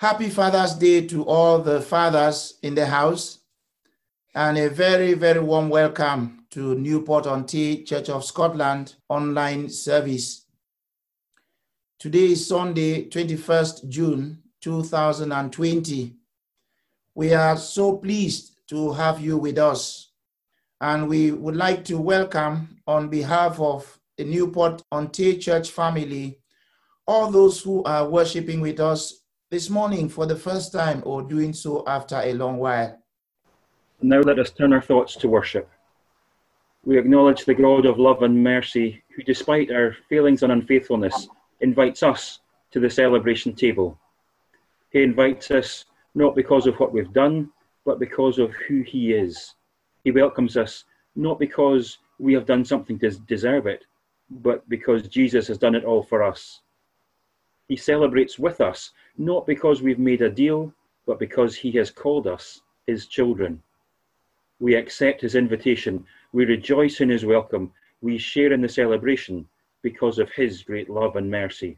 Happy Father's Day to all the fathers in the house, and a very, very warm welcome to Newport-on-Tay Church of Scotland online service. Today is Sunday, 21st June 2020. We are so pleased to have you with us, and we would like to welcome on behalf of the Newport-on-Tay Church family all those who are worshiping with us this morning for the first time or doing so after a long while. Now let us turn our thoughts to worship. We acknowledge the God of love and mercy who, despite our failings and unfaithfulness, invites us to the celebration table. He invites us not because of what we've done, but because of who he is. He welcomes us not because we have done something to deserve it, but because Jesus has done it all for us. He celebrates with us, not because we've made a deal, but because he has called us his children. We accept his invitation. We rejoice in his welcome. We share in the celebration because of his great love and mercy.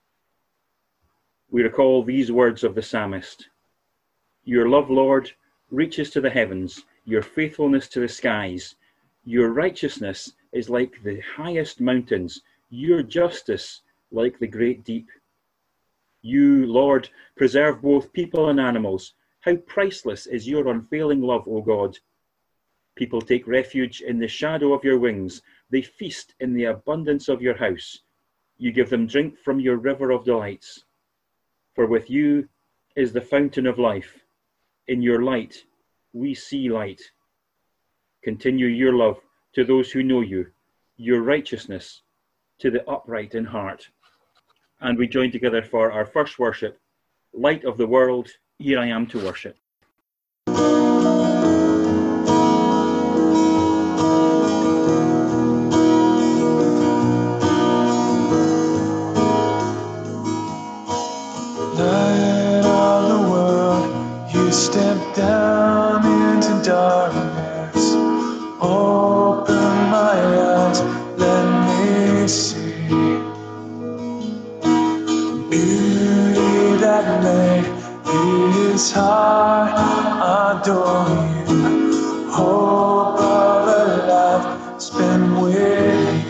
We recall these words of the psalmist. Your love, Lord, reaches to the heavens, your faithfulness to the skies. Your righteousness is like the highest mountains, your justice like the great deep. You, Lord, preserve both people and animals. How priceless is your unfailing love, O God. People take refuge in the shadow of your wings. They feast in the abundance of your house. You give them drink from your river of delights. For with you is the fountain of life. In your light, we see light. Continue your love to those who know you, your righteousness to the upright in heart. And we join together for our first worship, Light of the World, Here I Am to Worship. Light of the world, you step down into darkness. Open my eyes, let me see. Beauty that made his heart adore you. Hope of a life spent with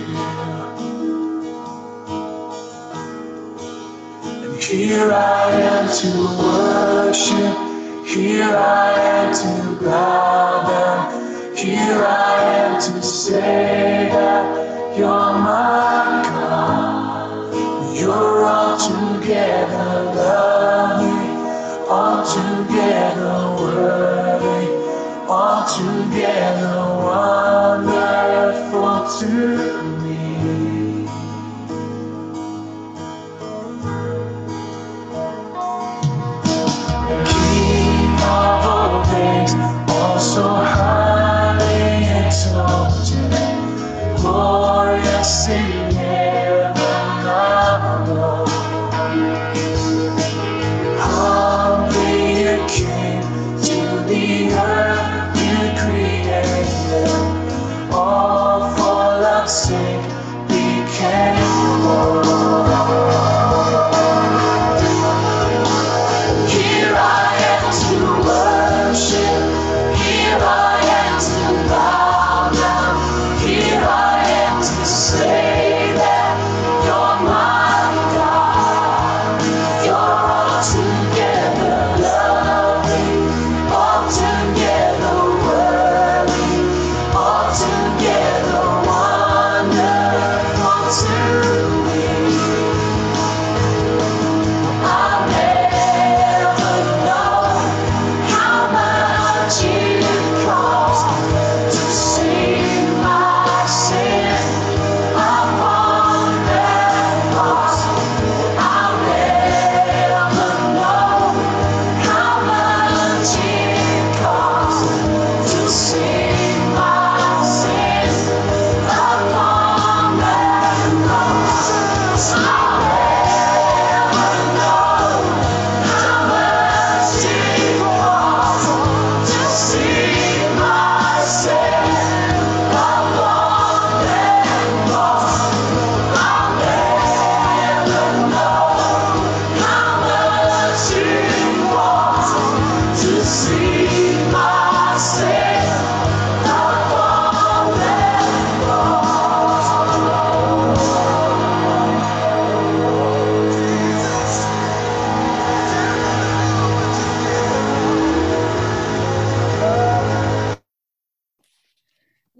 you. And here I am to worship. Here I am to bow down. Here I am to say that you're my God. You're altogether lovely, altogether worthy, altogether wonderful to me. King of all things, also highly exalted, glorious in heaven above. Humbly you came to the earth you created.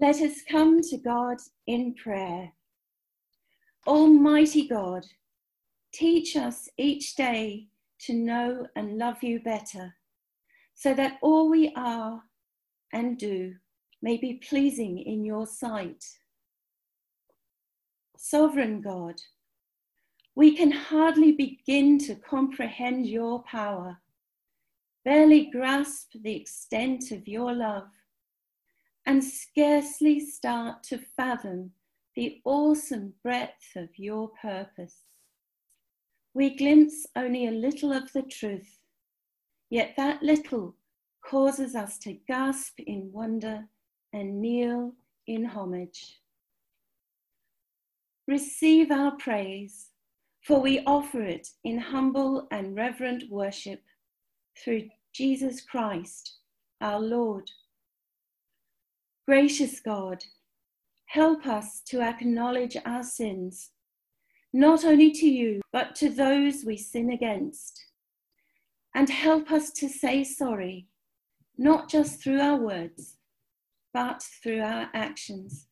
Let us come to God in prayer. Almighty God, teach us each day to know and love you better, so that all we are and do may be pleasing in your sight. Sovereign God, we can hardly begin to comprehend your power, barely grasp the extent of your love, and scarcely start to fathom the awesome breadth of your purpose. We glimpse only a little of the truth, yet that little causes us to gasp in wonder and kneel in homage. Receive our praise, for we offer it in humble and reverent worship through Jesus Christ, our Lord. Gracious God, help us to acknowledge our sins, not only to you, but to those we sin against. And help us to say sorry, not just through our words, but through our actions.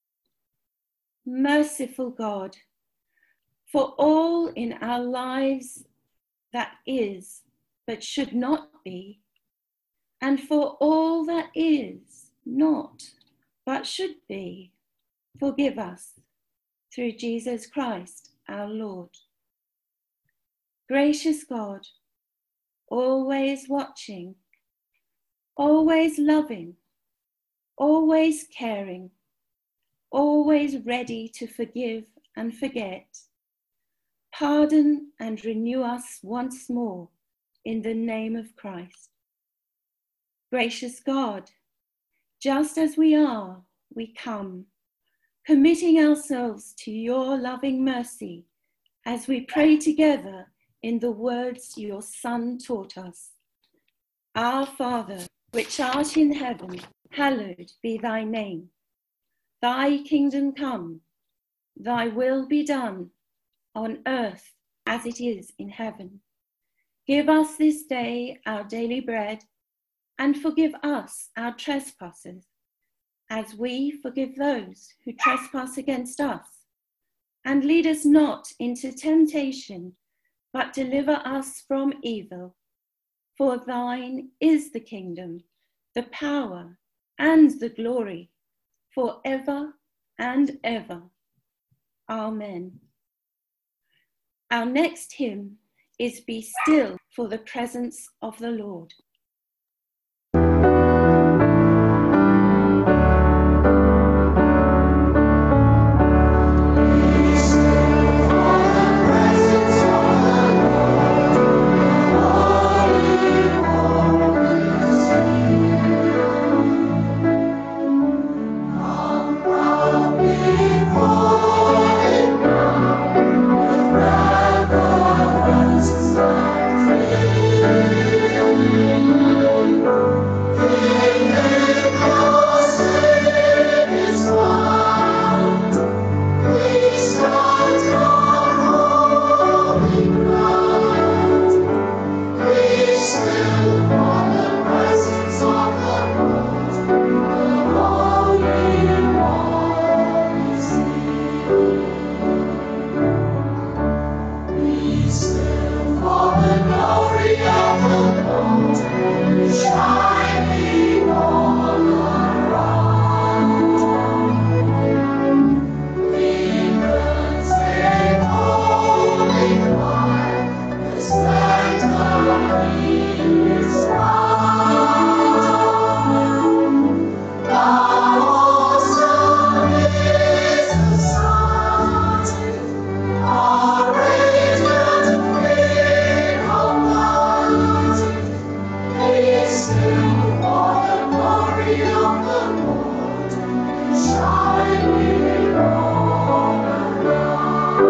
Merciful God, for all in our lives that is, but should not be, and for all that is not, but should be, forgive us through Jesus Christ our Lord. Gracious God, always watching, always loving, always caring, always ready to forgive and forget, pardon and renew us once more in the name of Christ. Gracious God, just as we are, we come, committing ourselves to your loving mercy as we pray together in the words your Son taught us. Our Father, which art in heaven, hallowed be thy name. Thy kingdom come, thy will be done on earth as it is in heaven. Give us this day our daily bread, and forgive us our trespasses, as we forgive those who trespass against us. And lead us not into temptation, but deliver us from evil. For thine is the kingdom, the power, and the glory, forever and ever. Amen. Our next hymn is Be Still for the Presence of the Lord.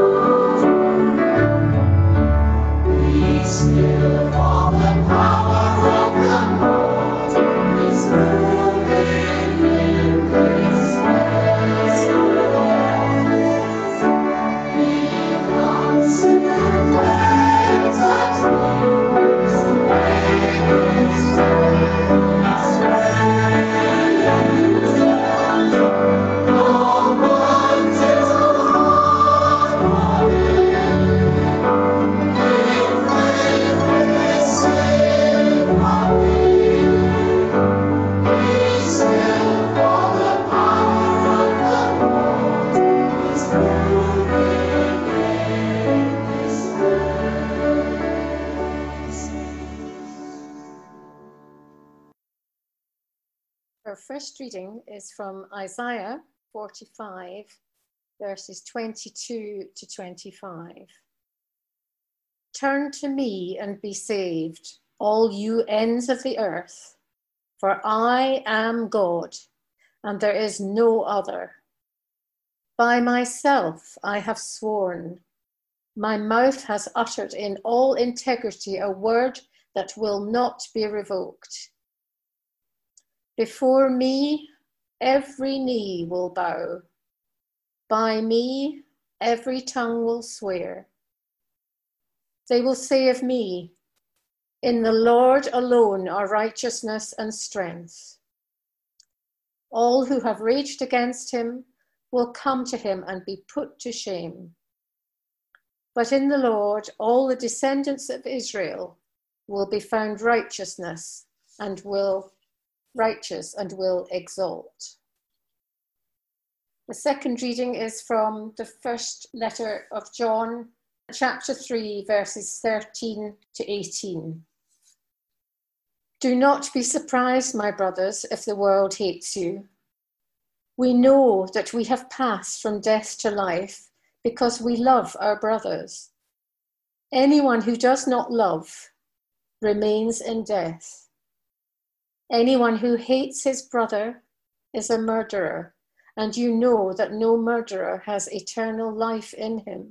Still for the power Our first reading is from Isaiah 45, verses 22 to 25. Turn to me and be saved, all you ends of the earth, for I am God, and there is no other. By myself I have sworn, my mouth has uttered in all integrity a word that will not be revoked. Before me, every knee will bow. By me, every tongue will swear. They will say of me, in the Lord alone are righteousness and strength. All who have raged against him will come to him and be put to shame. But in the Lord, all the descendants of Israel will be found righteous and will exalt. The second reading is from the first letter of John, chapter 3, verses 13 to 18. Do not be surprised, my brothers, if the world hates you. We know that we have passed from death to life because we love our brothers. Anyone who does not love remains in death. Anyone who hates his brother is a murderer, and you know that no murderer has eternal life in him.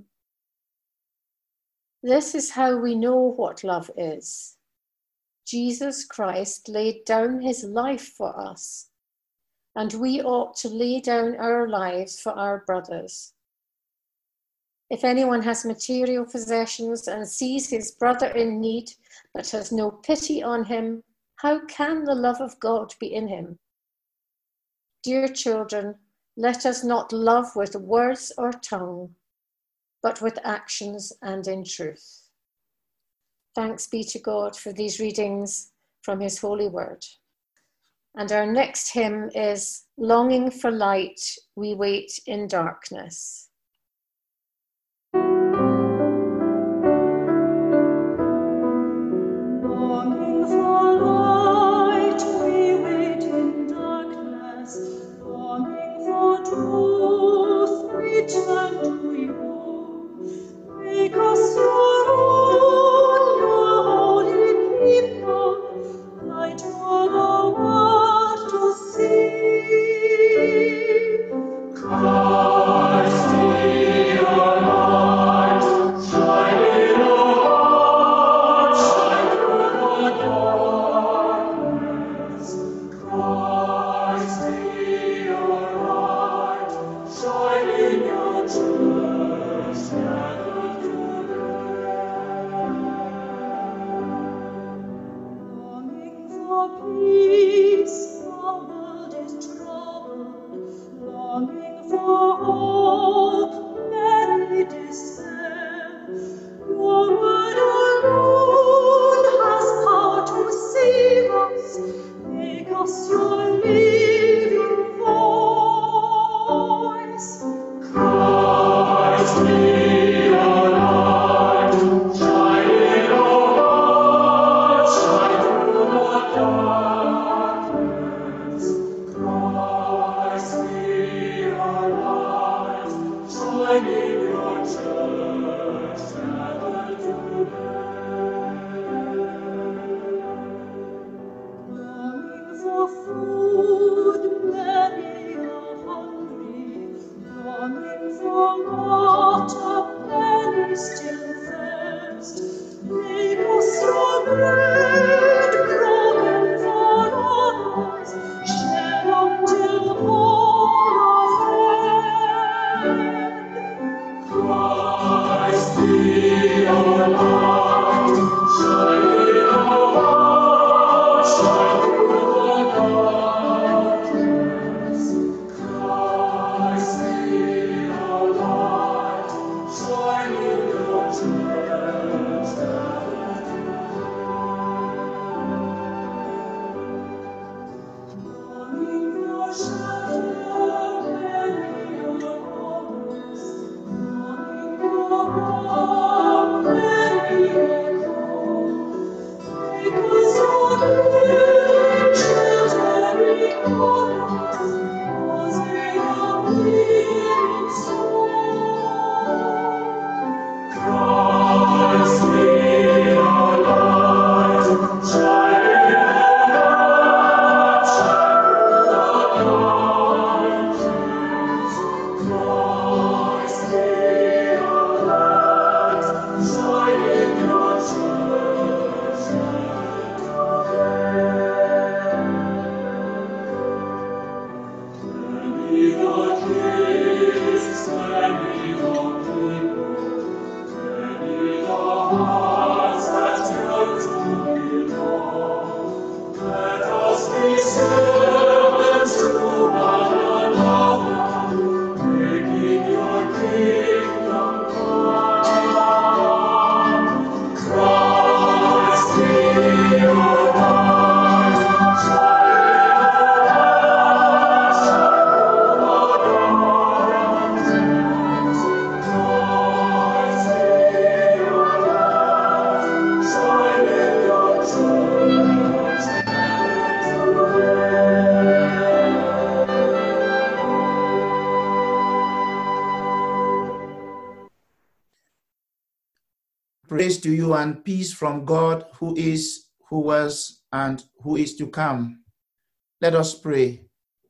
This is how we know what love is. Jesus Christ laid down his life for us, and we ought to lay down our lives for our brothers. If anyone has material possessions and sees his brother in need, but has no pity on him, how can the love of God be in him? Dear children, let us not love with words or tongue, but with actions and in truth. Thanks be to God for these readings from his holy word. And our next hymn is Longing for Light, We Wait in Darkness. Longing for light, we wait in darkness. Longing for truth, we turn to you. Make us your own, your holy people, light for the world to see. Christ, be our light, shine in our hearts, shine through the darkness. Christ, be our light, shine in your church, gathered together. Longing for peace, the world is troubled. Longing for hope, many despair. Your word alone has power to save us. Make us your living voice. Christ, be our light, shine in our hearts, shine through the darkness. Christ, be our light, shine in your church, gathered together. Longing for food, many are hungry. Longing for water, many still thirst. Make us your bread, broken for others, shed until all are fed. Christ, be our light, shine in our hearts, shine through the darkness. Christ, be our light, shine in your church, gathered longing for shelter, many are homeless. Longing for warmth, many are cold. Make us your good children, Grace to you and peace from God, who is, who was, and who is to come. Let us pray.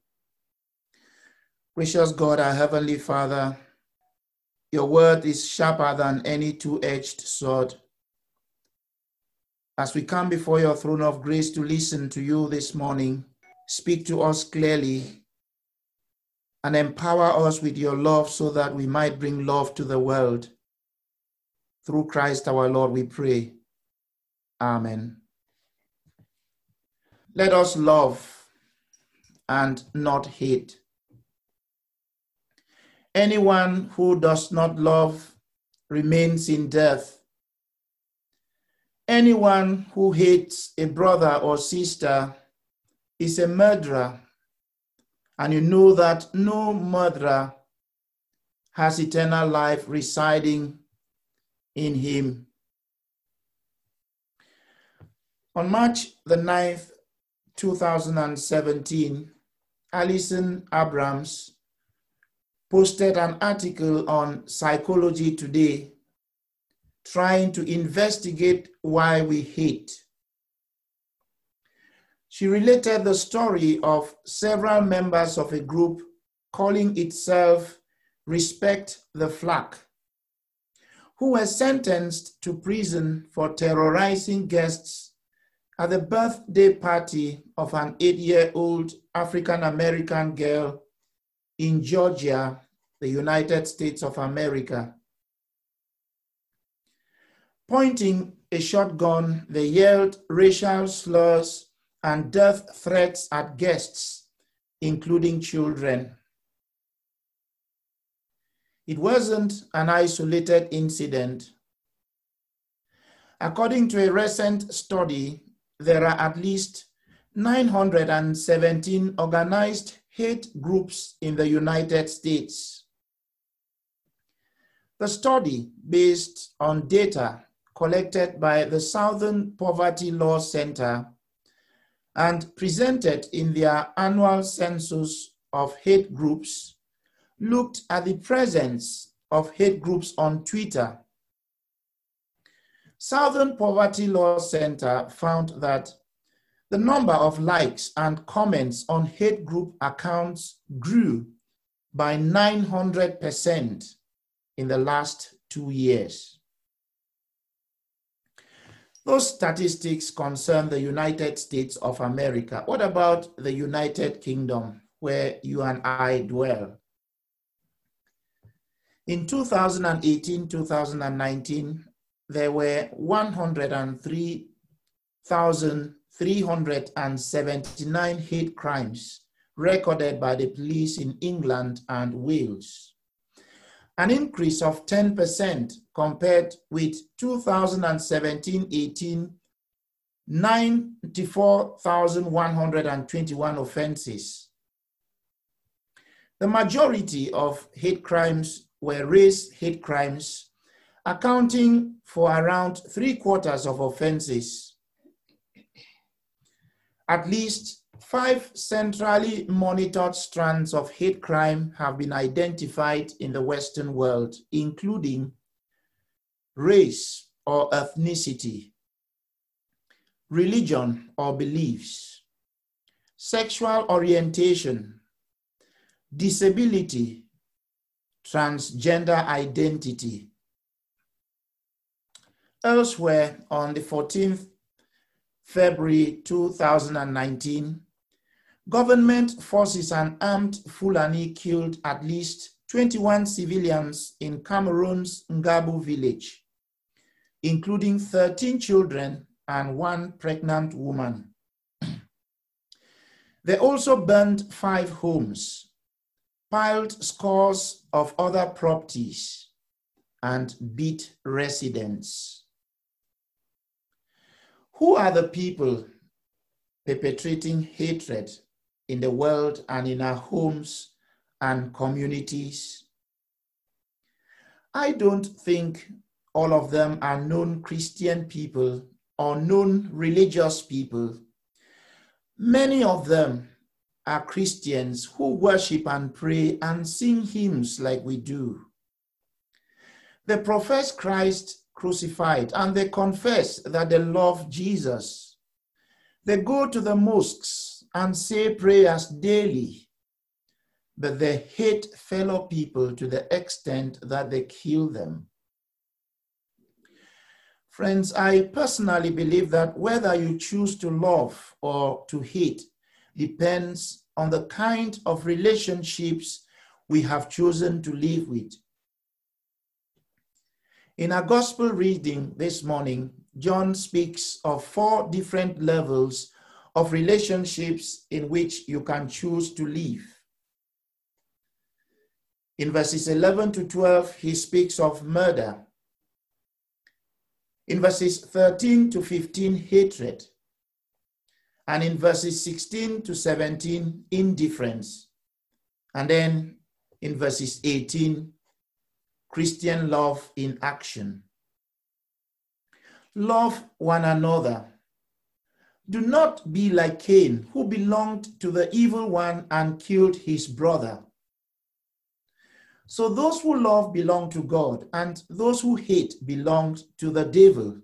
Gracious God, our Heavenly Father, your word is sharper than any two-edged sword. As we come before your throne of grace to listen to you this morning, speak to us clearly and empower us with your love so that we might bring love to the world. Through Christ our Lord, we pray. Amen. Let us love and not hate. Anyone who does not love remains in death. Anyone who hates a brother or sister is a murderer, and you know that no murderer has eternal life residing in him. On March the 9th, 2017, Alison Abrams posted an article on Psychology Today trying to investigate why we hate. She related the story of several members of a group calling itself Respect the Flag, who were sentenced to prison for terrorizing guests at the birthday party of an 8-year-old African-American girl in Georgia, the United States of America. Pointing a shotgun, they yelled racial slurs and death threats at guests, including children. It wasn't an isolated incident. According to a recent study, there are at least 917 organized hate groups in the United States. The study, based on data collected by the Southern Poverty Law Center and presented in their annual census of hate groups, looked at the presence of hate groups on Twitter. Southern Poverty Law Center found that the number of likes and comments on hate group accounts grew by 900% in the last 2 years. Those statistics concern the United States of America. What about the United Kingdom, where you and I dwell? In 2018-2019, there were 103,379 hate crimes recorded by the police in England and Wales, an increase of 10% compared with 2017-18, 94,121 offenses. The majority of hate crimes were race hate crimes, accounting for around 3/4 of offenses. At least 5 centrally monitored strands of hate crime have been identified in the Western world, including race or ethnicity, religion or beliefs, sexual orientation, disability, transgender identity. Elsewhere, on the 14th February 2019, government forces and armed Fulani killed at least 21 civilians in Cameroon's Ngabu village, including 13 children and 1 pregnant woman. They also burned 5 homes, piled scores of other properties, and beat residents. Who are the people perpetrating hatred in the world and in our homes and communities? I don't think all of them are known Christian people or known religious people. Many of them are Christians who worship and pray and sing hymns like we do. They profess Christ crucified, and they confess that they love Jesus. They go to the mosques and say prayers daily, but they hate fellow people to the extent that they kill them. Friends, I personally believe that whether you choose to love or to hate depends on the kind of relationships we have chosen to live with. In our gospel reading this morning, John speaks of 4 different levels of relationships in which you can choose to live. In verses 11 to 12, he speaks of murder. In verses 13 to 15, hatred. And in verses 16 to 17, indifference. And then in verses 18, Christian love in action. Love one another. Do not be like Cain, who belonged to the evil one and killed his brother. So those who love belong to God, and those who hate belong to the devil.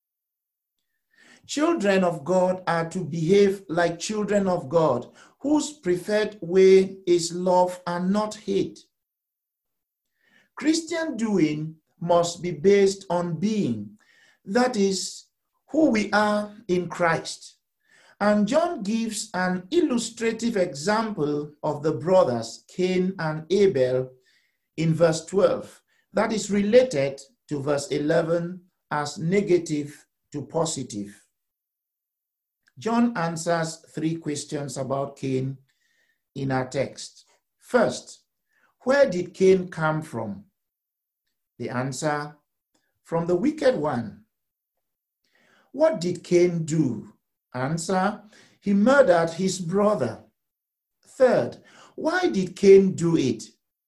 Children of God are to behave like children of God, whose preferred way is love and not hate. Christian doing must be based on being, that is, who we are in Christ. And John gives an illustrative example of the brothers, Cain and Abel, in verse 12, that is related to verse 11 as negative to positive. John answers 3 questions about Cain in our text. First, where did Cain come from? The answer, from the wicked one. What did Cain do? Answer, he murdered his brother. Third, why did Cain do it?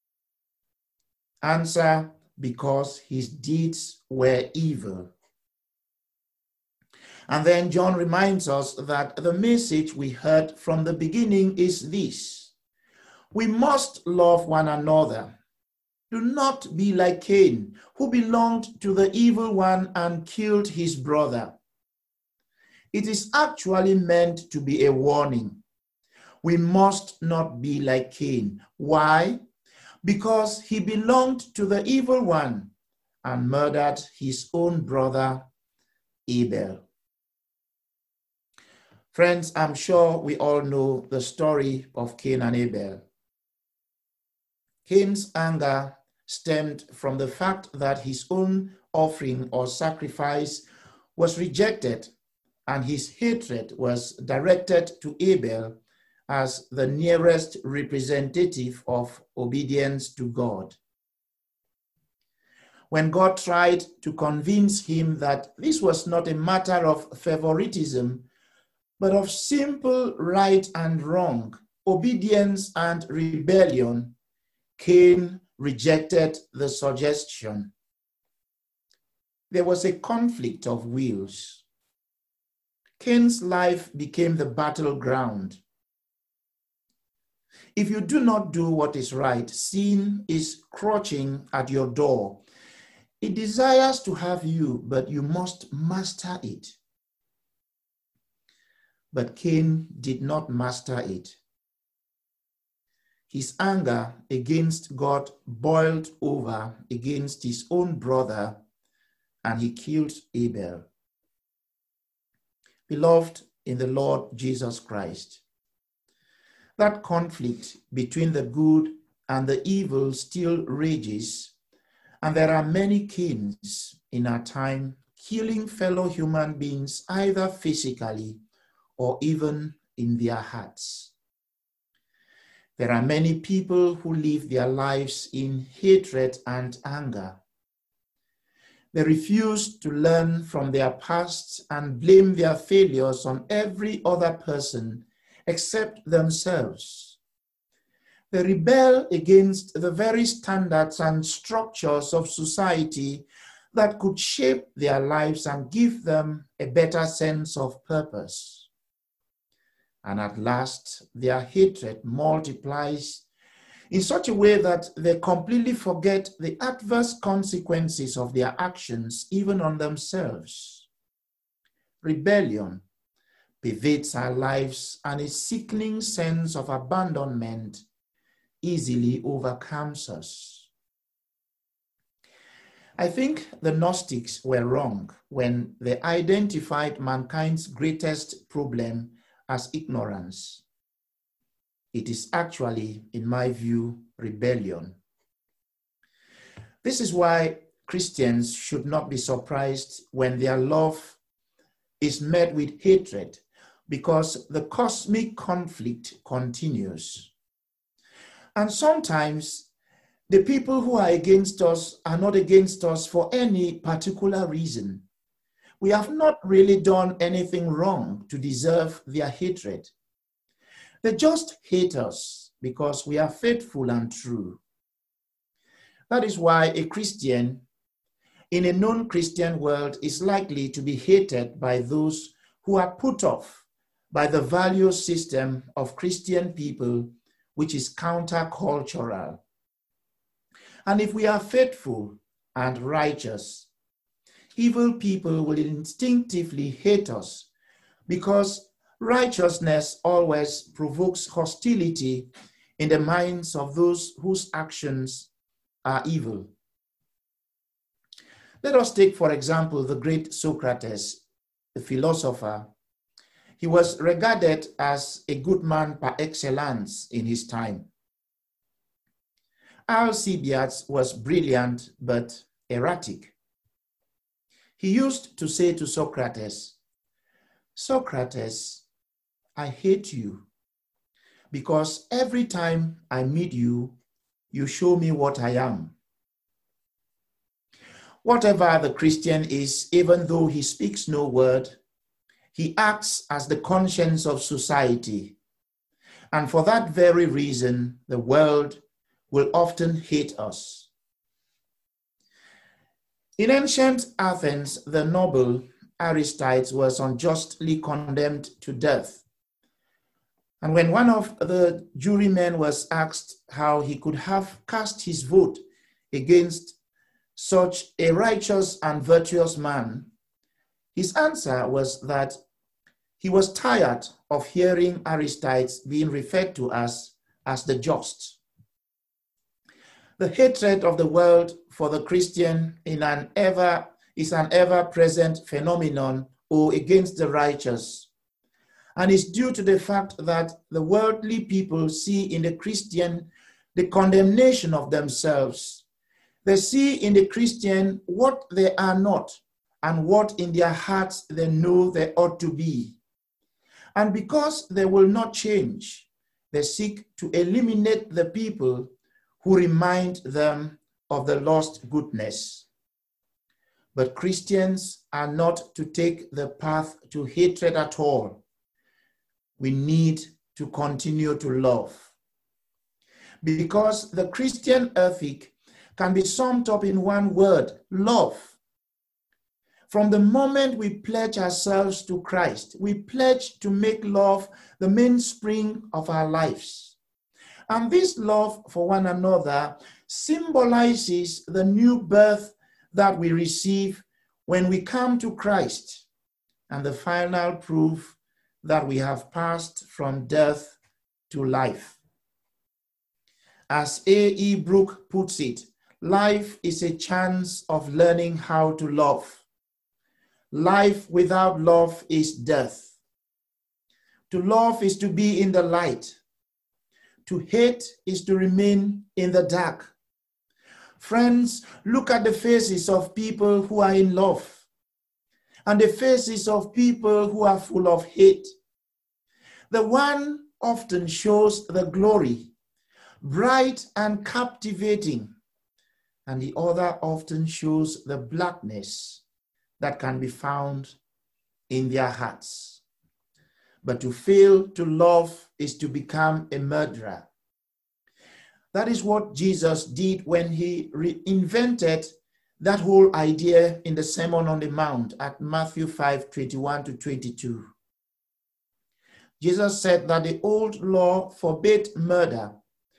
Answer, because his deeds were evil. And then John reminds us that the message we heard from the beginning is this: we must love one another. Do not be like Cain, who belonged to the evil one and killed his brother. It is actually meant to be a warning. We must not be like Cain. Why? Because he belonged to the evil one and murdered his own brother, Abel. Friends, I'm sure we all know the story of Cain and Abel. Cain's anger stemmed from the fact that his own offering or sacrifice was rejected, and his hatred was directed to Abel as the nearest representative of obedience to God. When God tried to convince him that this was not a matter of favoritism, but of simple right and wrong, obedience and rebellion, Cain rejected the suggestion. There was a conflict of wills. Cain's life became the battleground. If you do not do what is right, sin is crouching at your door. It desires to have you, but you must master it. But Cain did not master it. His anger against God boiled over against his own brother, and he killed Abel. Beloved in the Lord Jesus Christ, that conflict between the good and the evil still rages, and there are many Cains in our time killing fellow human beings either physically or even in their hearts. There are many people who live their lives in hatred and anger. They refuse to learn from their past and blame their failures on every other person except themselves. They rebel against the very standards and structures of society that could shape their lives and give them a better sense of purpose. And at last, their hatred multiplies in such a way that they completely forget the adverse consequences of their actions, even on themselves. Rebellion pervades our lives, and a sickening sense of abandonment easily overcomes us. I think the Gnostics were wrong when they identified mankind's greatest problem as ignorance. It is actually, in my view, rebellion. This is why Christians should not be surprised when their love is met with hatred, because the cosmic conflict continues. And sometimes the people who are against us are not against us for any particular reason. We have not really done anything wrong to deserve their hatred. They just hate us because we are faithful and true. That is why a Christian in a non-Christian world is likely to be hated by those who are put off by the value system of Christian people, which is countercultural. And if we are faithful and righteous, evil people will instinctively hate us because righteousness always provokes hostility in the minds of those whose actions are evil. Let us take, for example, the great Socrates, the philosopher. He was regarded as a good man par excellence in his time. Alcibiades was brilliant but erratic. He used to say to Socrates, "Socrates, I hate you because every time I meet you, you show me what I am." Whatever the Christian is, even though he speaks no word, he acts as the conscience of society. And for that very reason, the world will often hate us. In ancient Athens, the noble Aristides was unjustly condemned to death. And when one of the jurymen was asked how he could have cast his vote against such a righteous and virtuous man, his answer was that he was tired of hearing Aristides being referred to as the just. The hatred of the world for the Christian is an ever-present phenomenon or against the righteous, and is due to the fact that the worldly people see in the Christian the condemnation of themselves. They see in the Christian what they are not and what in their hearts they know they ought to be. And because they will not change, they seek to eliminate the people who remind them of the lost goodness. But Christians are not to take the path to hatred at all. We need to continue to love. Because the Christian ethic can be summed up in one word: love. From the moment we pledge ourselves to Christ, we pledge to make love the mainspring of our lives. And this love for one another symbolizes the new birth that we receive when we come to Christ, and the final proof that we have passed from death to life. As A.E. Brooke puts it, life is a chance of learning how to love. Life without love is death. To love is to be in the light. To hate is to remain in the dark. Friends, look at the faces of people who are in love and the faces of people who are full of hate. The one often shows the glory, bright and captivating, and the other often shows the blackness that can be found in their hearts. But to fail to love is to become a murderer. That is what Jesus did when he reinvented that whole idea in the Sermon on the Mount at Matthew 5:21-22. Jesus said that the old law forbade murder,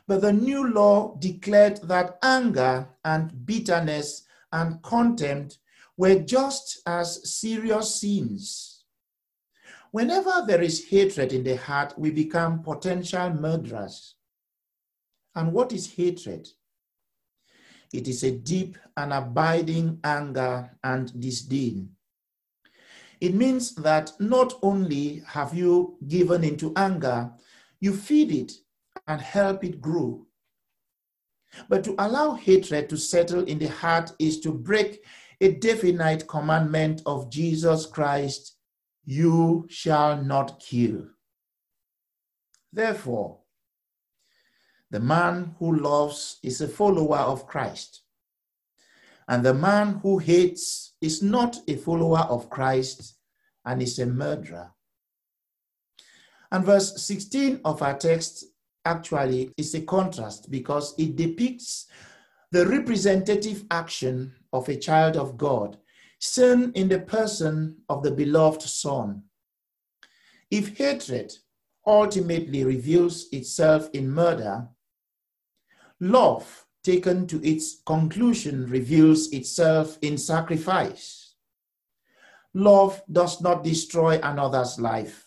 But the new law declared that anger and bitterness and contempt were just as serious sins. Whenever there is hatred in the heart, we become potential murderers. And what is hatred? It is a deep and abiding anger and disdain. It means that not only have you given into anger, you feed it and help it grow. But to allow hatred to settle in the heart is to break a definite commandment of Jesus Christ: you shall not kill. Therefore, the man who loves is a follower of Christ, and the man who hates is not a follower of Christ and is a murderer. And verse 16 of our text actually is a contrast because it depicts the representative action of a child of God, seen in the person of the beloved Son. If hatred ultimately reveals itself in murder, love, taken to its conclusion, reveals itself in sacrifice. Love does not destroy another's life.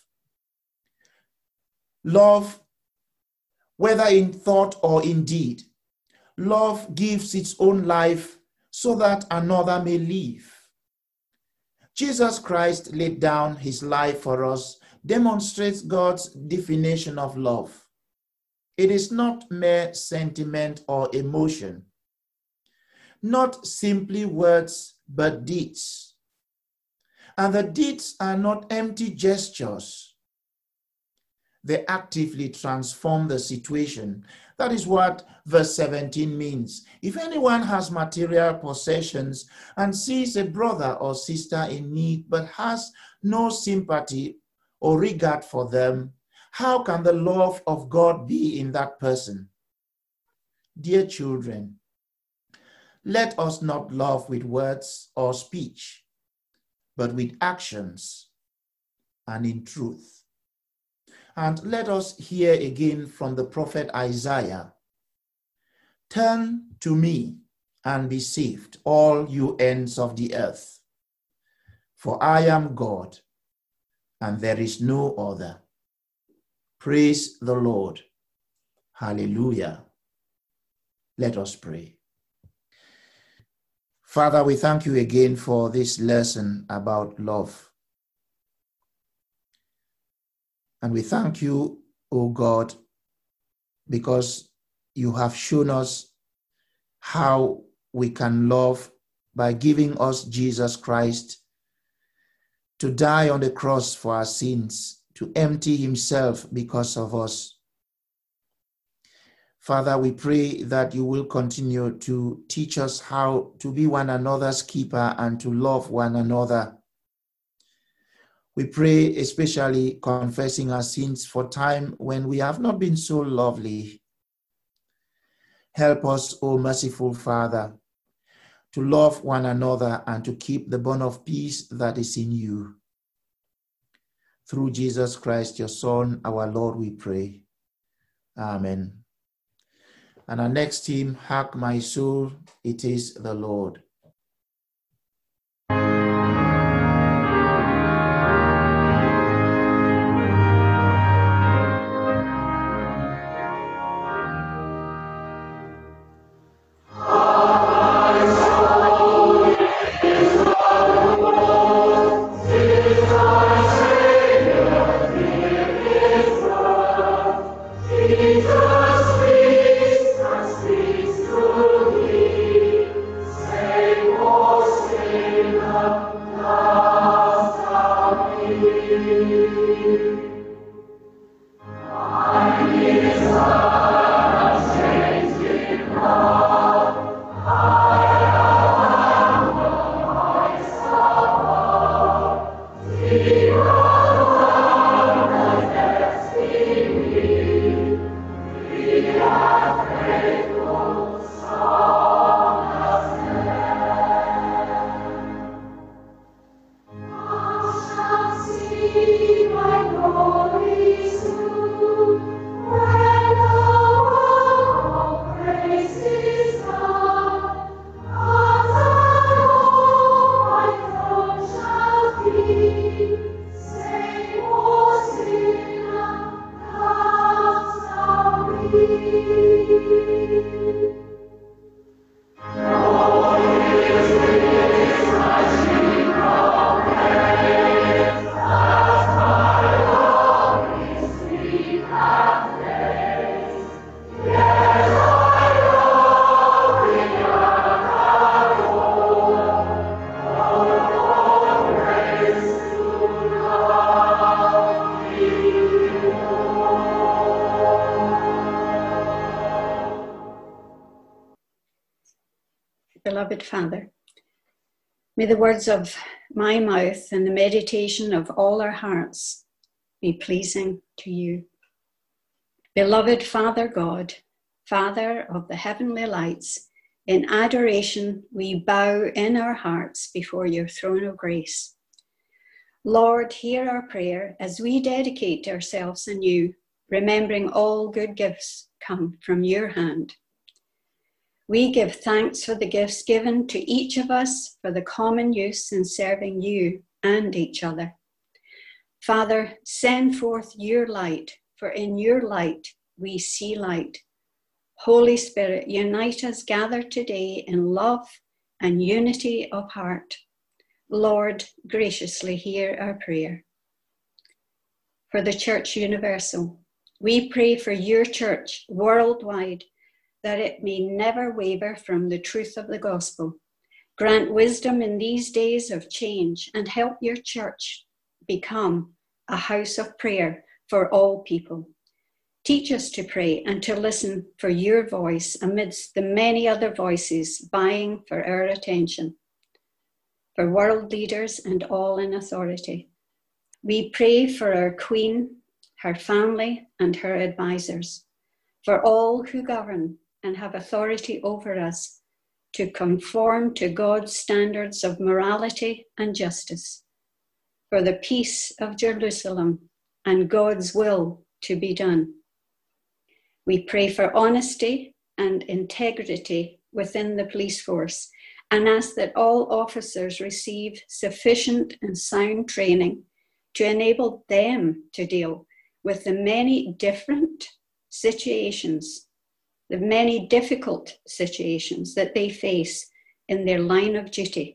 Love, whether in thought or in deed, love gives its own life so that another may live. Jesus Christ laid down his life for us, demonstrates God's definition of love. It is not mere sentiment or emotion, not simply words, but deeds. And the deeds are not empty gestures. They actively transform the situation. That is what verse 17 means. If anyone has material possessions and sees a brother or sister in need, but has no sympathy or regard for them, how can the love of God be in that person? Dear children, let us not love with words or speech, but with actions and in truth. And let us hear again from the prophet Isaiah. Turn to me and be saved, all you ends of the earth. For I am God, and there is no other. Praise the Lord. Hallelujah. Let us pray. Father, we thank you again for this lesson about love. And we thank you, O God, because you have shown us how we can love by giving us Jesus Christ to die on the cross for our sins, to empty himself because of us. Father, we pray that you will continue to teach us how to be one another's keeper and to love one another. We pray, especially confessing our sins for time when we have not been so lovely. Help us, O merciful Father, to love one another and to keep the bond of peace that is in you. Through Jesus Christ, your Son, our Lord, we pray. Amen. And our next hymn, Hark My Soul, It Is the Lord. My Lord. beloved Father, may the words of my mouth and the meditation of all our hearts be pleasing to you. Beloved Father God, Father of the heavenly lights, in adoration we bow in our hearts before your throne of grace. Lord, hear our prayer as we dedicate ourselves anew, remembering all good gifts come from your hand. We give thanks for the gifts given to each of us for the common use in serving you and each other. Father, send forth your light, for in your light we see light. Holy Spirit, unite us gathered today in love and unity of heart. Lord, graciously hear our prayer. For the Church Universal, we pray for your church worldwide, that it may never waver from the truth of the gospel. Grant wisdom in these days of change and help your church become a house of prayer for all people. Teach us to pray and to listen for your voice amidst the many other voices vying for our attention. For world leaders and all in authority, we pray for our Queen, her family, and her advisors, for all who govern and have authority over us, to conform to God's standards of morality and justice, for the peace of Jerusalem and God's will to be done. We pray for honesty and integrity within the police force and ask that all officers receive sufficient and sound training to enable them to deal with the many different situations, the many difficult situations that they face in their line of duty.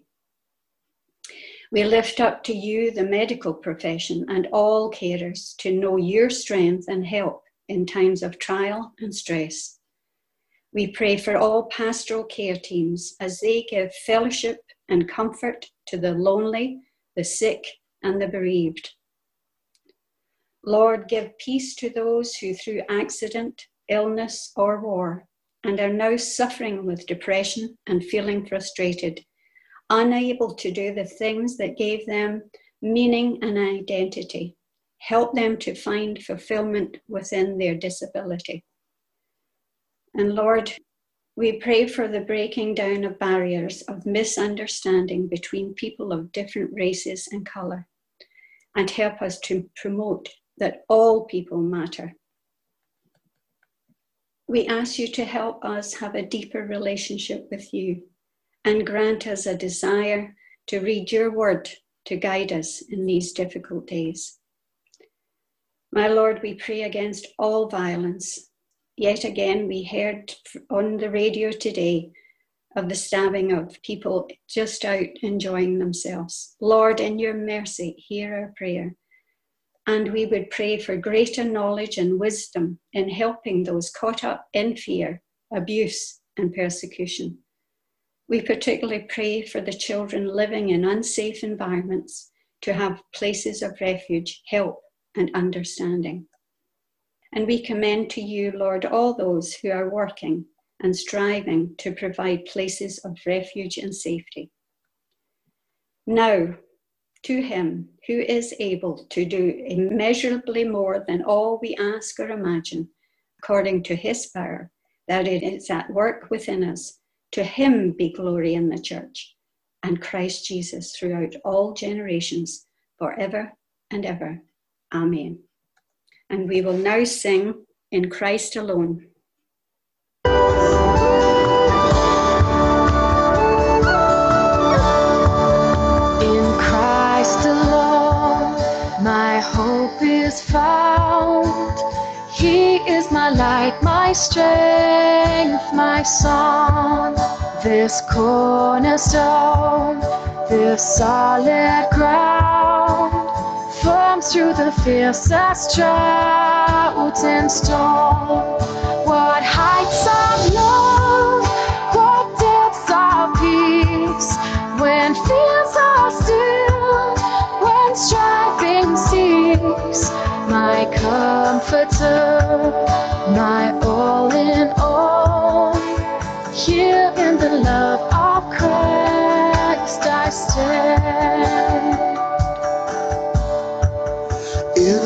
We lift up to you the medical profession and all carers to know your strength and help in times of trial and stress. We pray for all pastoral care teams as they give fellowship and comfort to the lonely, the sick, and the bereaved. Lord, give peace to those who through accident, illness, or war, and are now suffering with depression and feeling frustrated, unable to do the things that gave them meaning and identity. Help them to find fulfillment within their disability. And Lord, we pray for the breaking down of barriers of misunderstanding between people of different races and colour, and help us to promote that all people matter. We ask you to help us have a deeper relationship with you and grant us a desire to read your word to guide us in these difficult days. My Lord, we pray against all violence. Yet again, we heard on the radio today of the stabbing of people just out enjoying themselves. Lord, in your mercy, hear our prayer. And we would pray for greater knowledge and wisdom in helping those caught up in fear, abuse, and persecution. We particularly pray for the children living in unsafe environments to have places of refuge, help, and understanding. And we commend to you, Lord, all those who are working and striving to provide places of refuge and safety. Now, to him who is able to do immeasurably more than all we ask or imagine, according to his power, that it is at work within us, to him be glory in the church and Christ Jesus throughout all generations, forever and ever. Amen. And we will now sing In Christ Alone. My hope is found. He is my light, my strength, my song. This cornerstone, this solid ground, firm through the fiercest drought and storm. What heights of love, what depths of peace, when fears are still, when striving cease. My comforter, my all in all, here in the love of Christ.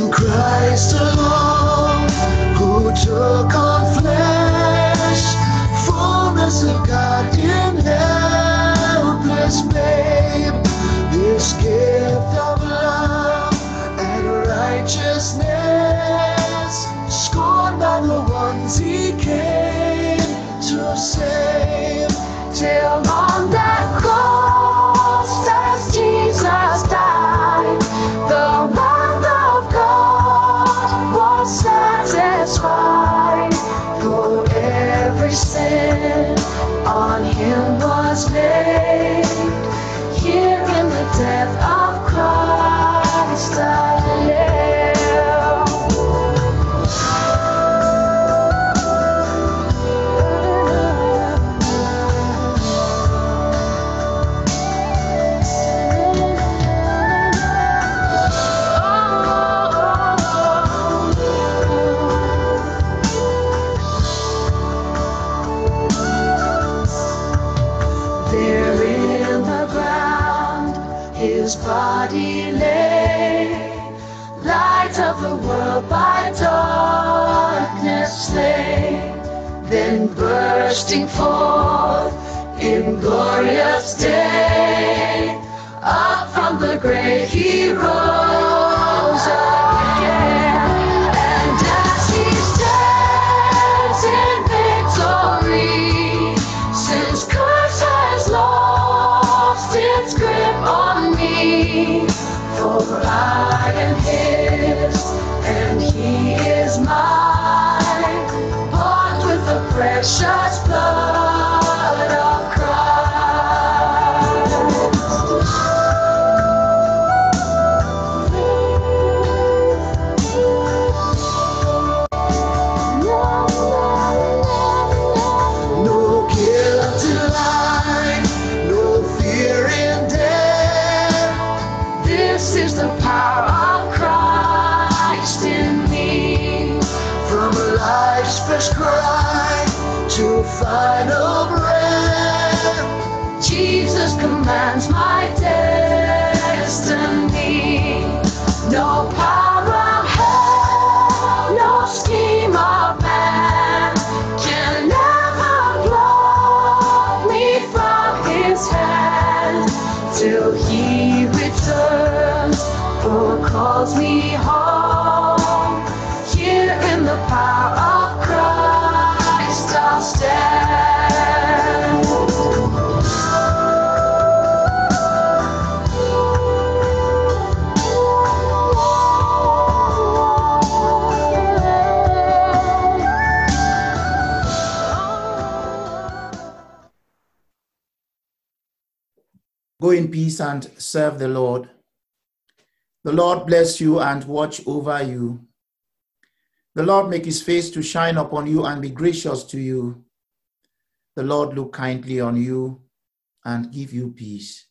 Christ alone, who took on flesh, fullness of God in helpless babe, this gift of love and righteousness, scorned by the ones he came to save, till on that cross as Jesus died, the wrath of God was satisfied, for every sin on him was laid. Here in the death of Christ I live. There in the ground his body lay, light of the world by darkness slain, then bursting forth in glorious day, up from the grave he rose again, and as he stands in victory, since curse has lost its grip on me, for I am his and he is mine, bought with the precious blood of Christ. No guilt in life, no fear in death, this is the power of Christ in me, from life's first cry to final breath, Jesus commands my destiny. No power of hell, no scheme of man can ever pluck me from his hand, till he returns or calls me home. Here in the power of Christ I'll stand. Go in peace and serve the Lord. The Lord bless you and watch over you. The Lord make his face to shine upon you and be gracious to you. The Lord look kindly on you and give you peace.